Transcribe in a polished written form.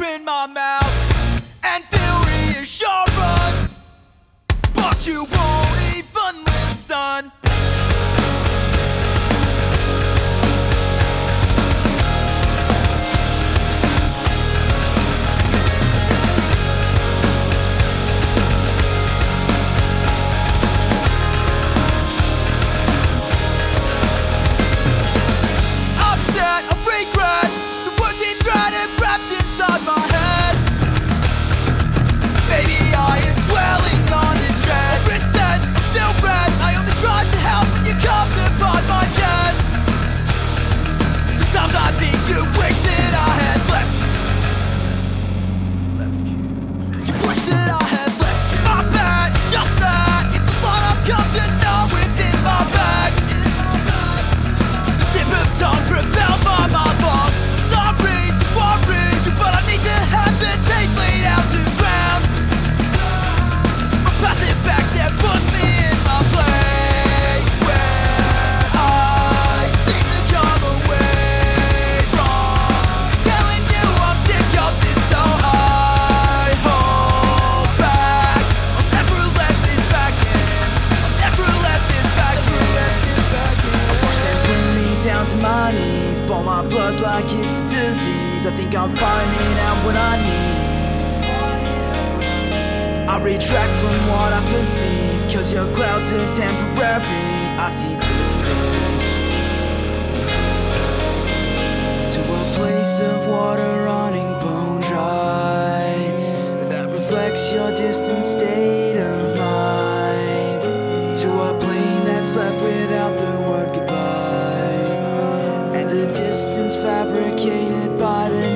in my mouth and feel reassurance, but you won't even listen. Sometimes I think you wish that I had left you. You wish that I had left you. My bad, it's just that. It's a lot I've come to know. It's in my bag. The tip of tongue propelled by my lungs. Sorry to worry you, but I need to have the tape laid out to ground. My passive backstep puts me in my place where I seem to come away. Down to my knees, pour my blood like it's a disease. I think I'm finding out what I need. I retract from what I perceive, 'cause your clouds are temporary. I see through this to a place of water running bone dry that reflects your distant state of mind, to a plane that's left without the word goodbye, and a distance fabricated by the